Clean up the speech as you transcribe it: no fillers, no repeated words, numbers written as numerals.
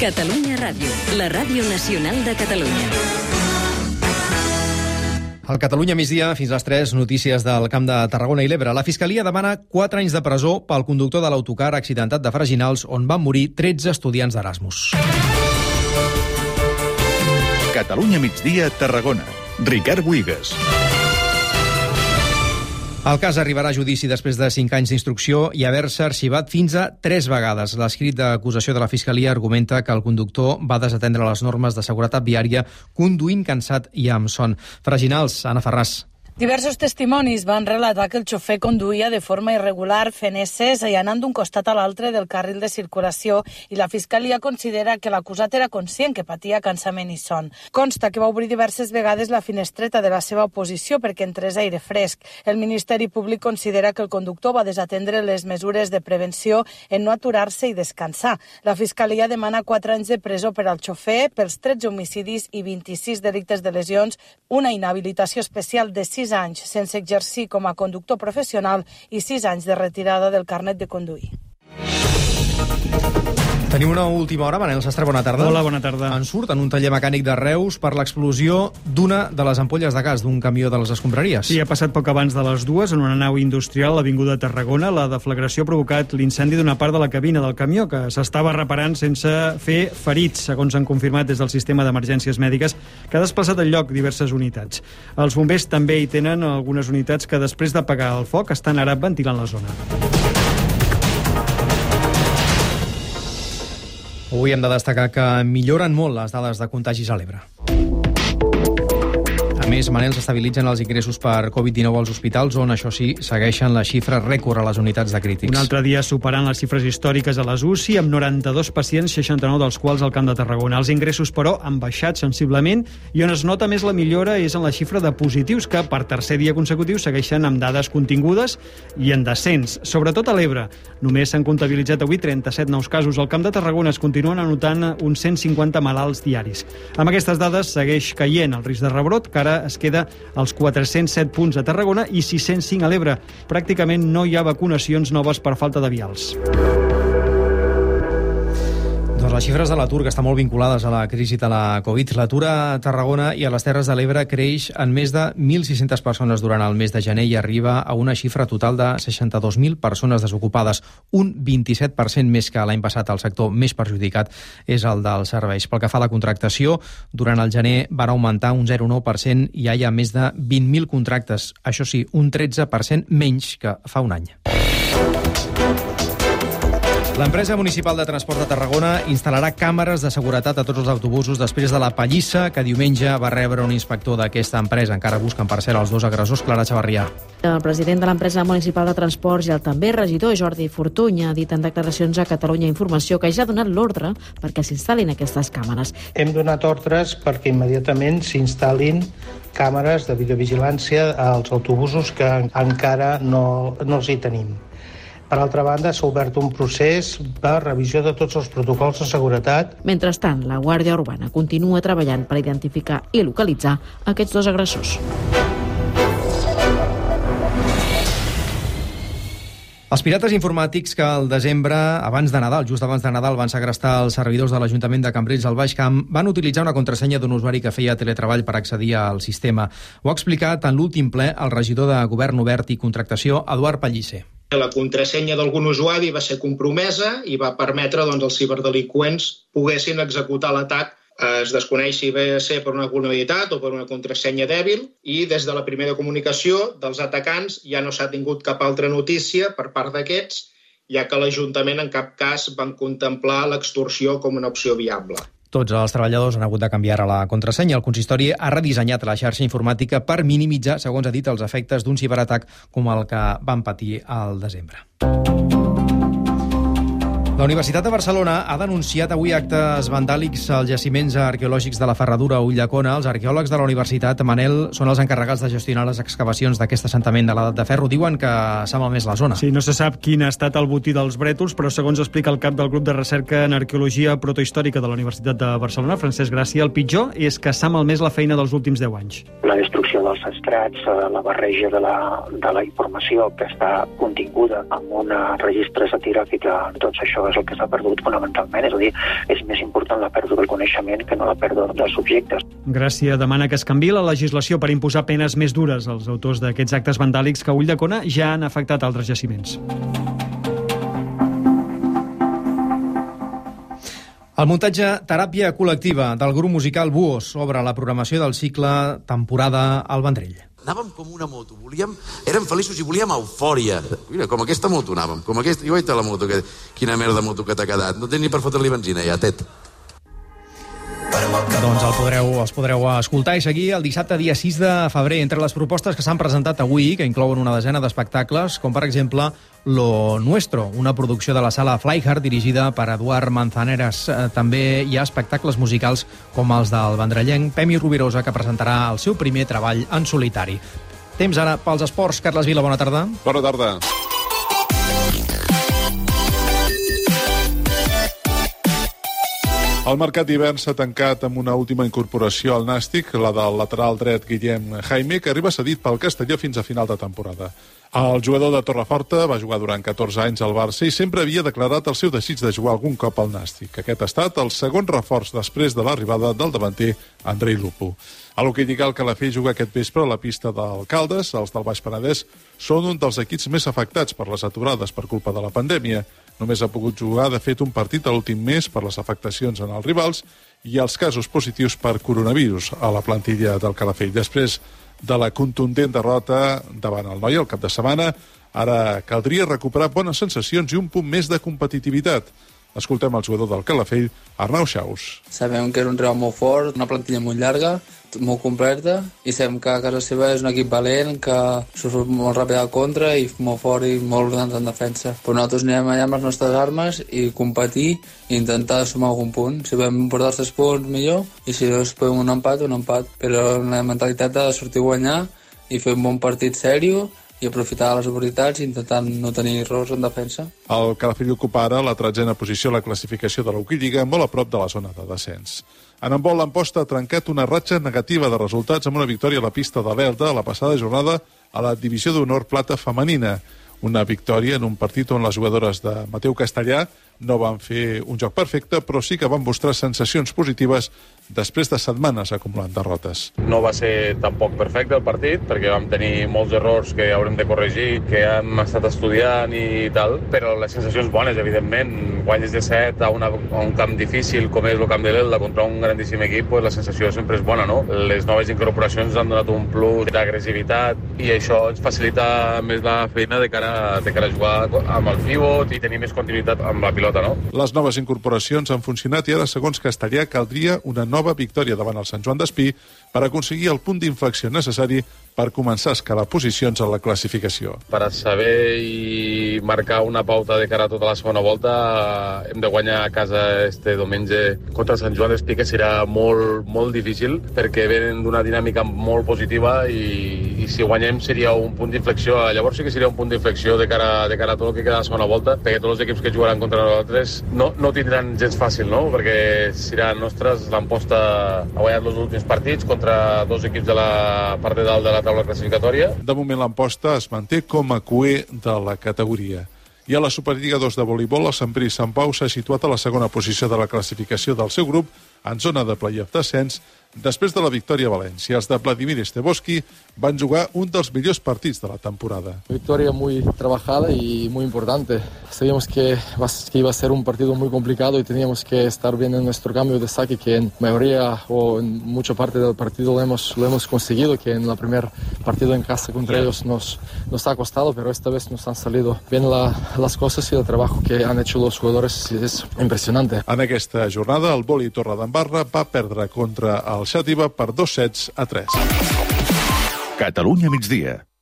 Catalunya Ràdio, la ràdio nacional de Catalunya. Al Catalunya migdia, fins a les 3, notícies del Camp de Tarragona i l'Ebre. La Fiscalia demana 4 anys de presó pel conductor de l'autocar accidentat de Freginals, on van morir 13 estudiants d'Erasmus. Catalunya migdia, Tarragona. Ricard Buigas. El cas arribarà a judici després de 5 anys d'instrucció i haver-se arxivat fins a 3 vegades. L'escrit d'acusació de la Fiscalia argumenta que el conductor va desatendre les normes de seguretat viària conduint cansat i amb son. Freginals, Anna Ferràs. Diversos testimonis van relatar que el xofer conduïa de forma irregular, fent esses i anant d'un costat a l'altre del carril de circulació, i la Fiscalia considera que l'acusat era conscient que patia cansament i son. Consta que va obrir diverses vegades la finestreta de la seva oposició perquè entrés aire fresc. El Ministeri Públic considera que el conductor va desatendre les mesures de prevenció en no aturar-se i descansar. La Fiscalia demana 4 anys de presó per al xofer, pels 13 homicidis i 26 delictes de lesions, una inhabilitació especial de 6 anys sense exercir com a conductor professional i 6 anys de retirada del carnet de conduir. Tenim una última hora. Manel Sastre, bona tarda. Hola, bona tarda. En surt en un taller mecànic de Reus per l'explosió d'una de les ampolles de gas d'un camió de les escombraries. Sí, ha passat poc abans de les 2 en una nau industrial a l'Avinguda Tarragona. La deflagració ha provocat l'incendi d'una part de la cabina del camió, que s'estava reparant sense fer ferits, segons han confirmat des del sistema d'emergències mèdiques, que ha desplaçat al lloc diverses unitats. Els bombers també hi tenen algunes unitats que, després d'apagar el foc, estan ara ventilant la zona. Avui hem de destacar que milloren molt les dades de contagis a l'Ebre. A més, Manel, s'estabilitzen els ingressos per Covid-19 als hospitals, on, això sí, segueixen la xifra rècord a les unitats de crítics. Un altre dia superant les xifres històriques a les UCI, amb 92 pacients, 69 dels quals al Camp de Tarragona. Els ingressos, però, han baixat sensiblement, i on es nota més la millora és en la xifra de positius, que per tercer dia consecutiu segueixen amb dades contingudes i en descens, sobretot a l'Ebre. Només s'han comptabilitzat avui 37 nous casos. Al Camp de Tarragona es continuen anotant uns 150 malalts diaris. Amb aquestes dades segueix caient el risc de rebrot, que ara es queda als 407 punts a Tarragona i 605 a l'Ebre. Pràcticament no hi ha vacunacions noves per falta de vials. Doncs les xifres de l'atur, que estan molt vinculades a la crisi de la Covid. L'atur a Tarragona i a les Terres de l'Ebre creix en més de 1.600 persones durant el mes de gener i arriba a una xifra total de 62.000 persones desocupades, un 27% més que l'any passat. El sector més perjudicat és el dels serveis. Pel que fa a la contractació, durant el gener van augmentar un 0,9% i hi ha més de 20.000 contractes. Això sí, un 13% menys que fa un any. L'empresa municipal de transport de Tarragona instal·larà càmeres de seguretat a tots els autobusos després de la pallissa que diumenge va rebre un inspector d'aquesta empresa. Encara busquen, per cert, els 2 agressors. Clara Chavarrià. El president de l'empresa municipal de transports i el també regidor Jordi Fortuny ha dit en declaracions a Catalunya Informació que ja ha donat l'ordre perquè s'instal·lin aquestes càmeres. Hem donat ordres perquè immediatament s'instal·lin càmeres de videovigilància als autobusos que encara no els hi tenim. Per altra banda, s'ha obert un procés de revisió de tots els protocols de seguretat. Mentrestant, la Guàrdia Urbana continua treballant per identificar i localitzar aquests 2 agressors. Els pirates informàtics que al desembre, abans de Nadal, just abans de Nadal, van segrestar els servidors de l'Ajuntament de Cambrils al Baix Camp, van utilitzar una contrasenya d'un usuari que feia teletreball per accedir al sistema. Ho ha explicat en l'últim ple el regidor de Govern Obert i Contractació, Eduard Pellicer. La contrasenya d'algun usuari va ser compromesa i va permetre que els ciberdelinqüents poguessin executar l'atac. Es desconeix si ve a ser per una vulnerabilitat o per una contrasenya dèbil, i des de la primera comunicació dels atacants ja no s'ha tingut cap altra notícia per part d'aquests, ja que l'Ajuntament en cap cas van contemplar l'extorsió com una opció viable. Tots els treballadors han hagut de canviar la contrasenya. El consistori ha redissenyat la xarxa informàtica per minimitzar, segons ha dit, els efectes d'un ciberatac com el que van patir al desembre. La Universitat de Barcelona ha denunciat avui actes vandàlics als jaciments arqueològics de la Ferradura a Ulldecona. Els arqueòlegs de la universitat, Manel, són els encarregats de gestionar les excavacions d'aquest assentament de l'edat de ferro. Diuen que s'ha malmès la zona. Sí, no se sap quin ha estat el botí dels brètols, però segons explica el cap del grup de recerca en arqueologia protohistòrica de la Universitat de Barcelona, Francesc Gràcia, el pitjor és que s'ha malmès la feina dels últims 10 anys. La destrucció dels estrats, la barreja de la informació que està continguda en un registre satiròfic, doncs això és el que s'ha perdut fonamentalment. És a dir, és més important la pèrdua del coneixement que no la pèrdua dels subjectes. Gràcia demana que es canviï la legislació per imposar penes més dures als autors d'aquests actes vandàlics que a Ulldecona ja han afectat altres jaciments. El muntatge Teràpia Col·lectiva del grup musical Buos obre la programació del cicle Temporada al Vendrell. Anàvem com una moto, érem feliços i volíem eufòria. Mira, com aquesta moto anàvem, com aquesta... Jo la moto, quina merda de moto que t'ha quedat. No tens ni per fotre-li benzina, ja, tet. Doncs els podreu escoltar i seguir el dissabte, dia 6 de febrer. Entre les propostes que s'han presentat avui, que inclouen una desena d'espectacles, com per exemple Lo Nuestro, una producció de la sala Flyhard dirigida per Eduard Manzaneras. També hi ha espectacles musicals com els del vendrellenc Pemi Rovirosa, que presentarà el seu primer treball en solitari. Temps ara pels esports. Carles Vila, bona tarda. Bona tarda. El mercat d'hivern s'ha tancat amb una última incorporació al Nàstic, la del lateral dret Guillem Jaime, que arriba cedit pel Castelló fins a final de temporada. El jugador de Torreforta va jugar durant 14 anys al Barça i sempre havia declarat el seu desig de jugar algun cop al Nàstic. Aquest ha estat el segon reforç després de l'arribada del davanter Andrei Lupo. A l'hoquei lliga, el Calafell juga aquest vespre a la pista d'Alcaldes. Els del Baix Penedès són un dels equips més afectats per les aturades per culpa de la pandèmia. Només ha pogut jugar, de fet, un partit a l'últim mes per les afectacions en els rivals i els casos positius per coronavirus a la plantilla del Calafell. Després de la contundent derrota davant el Noia el cap de setmana, ara caldria recuperar bones sensacions i un punt més de competitivitat. Escoltem el jugador del Calafell, Arnau Xaus. Sabem que és un rival molt fort, una plantilla molt llarga, molt completa, i sabem que a casa seva és un equip valent, que surt molt ràpid al contra i molt fort i molt ordenat en defensa. Però nosaltres anirem allà amb les nostres armes i competir i intentar sumar algun punt. Si vam portar els 3 punts, millor, i si no, podem un empat. Però la mentalitat de sortir a guanyar i fer un bon partit sèrio i aprofitar les oportunitats intentant no tenir errors en defensa. El Calafell ocupa ara la 13a posició a la classificació de l'hoquei lliga, molt a prop de la zona de descens. En handbol, l'Amposta ha trencat una ratxa negativa de resultats amb una victòria a la pista de l'Elda a la passada jornada a la divisió d'honor plata femenina. Una victòria en un partit on les jugadores de Mateu Castellà no van fer un joc perfecte, però sí que van mostrar sensacions positives després de setmanes acumulant derrotes. No va ser tampoc perfecte el partit, perquè vam tenir molts errors que haurem de corregir, que hem estat estudiant i tal, però les sensacions bones, evidentment. Guanyes de 7 a un camp difícil com és el camp de l'Elda contra un grandíssim equip, pues la sensació sempre és bona, no? Les noves incorporacions han donat un plus d'agressivitat i això ens facilita més la feina de cara a jugar amb el pivot i tenir més continuïtat amb la pilota, no? Les noves incorporacions han funcionat i ara, segons Castellà, caldria una nova victòria davant el Sant Joan d'Espí per aconseguir el punt d'inflexió necessari per començar a escalar posicions a la classificació. Per saber i marcar una pauta de cara a tota la segona volta hem de guanyar a casa este diumenge contra el Sant Joan d'Espí, que serà molt, molt difícil perquè venen d'una dinàmica molt positiva i si guanyem seria un punt d'inflexió. Llavors sí que seria un punt d'inflexió de cara a tot el que queda a la segona volta, perquè tots els equips que jugaran contra nosaltres no tindran gens fàcil, no? Perquè seran nostres. L'Amposta ha guanyat els últims partits contra 2 equips de la part de dalt de la taula classificatòria. De moment l'Amposta es manté com a cuer de la categoria. I a la Superliga 2 de voleibol, el Sant Pere i Sant Pau s'ha situat a la segona posició de la classificació del seu grup en zona de play-off d'ascens després de la victòria a València. Els de Vladimir Esteboski van jugar un dels millors partits de la temporada. Victoria muy trabajada y muy importante. Sabíamos que iba a ser un partido muy complicado y teníamos que estar bien en nuestro cambio de saque, que en mayoría o en mucha parte del partido lo hemos conseguido, que en el primer partido en casa contra ellos nos ha costado, pero esta vez nos han salido bien las cosas y el trabajo que han hecho los jugadores es impresionante. En aquesta jornada, el vòlei Torredembarra va perdre contra el Xàtiva per 2 sets a 3. Catalunya migdia.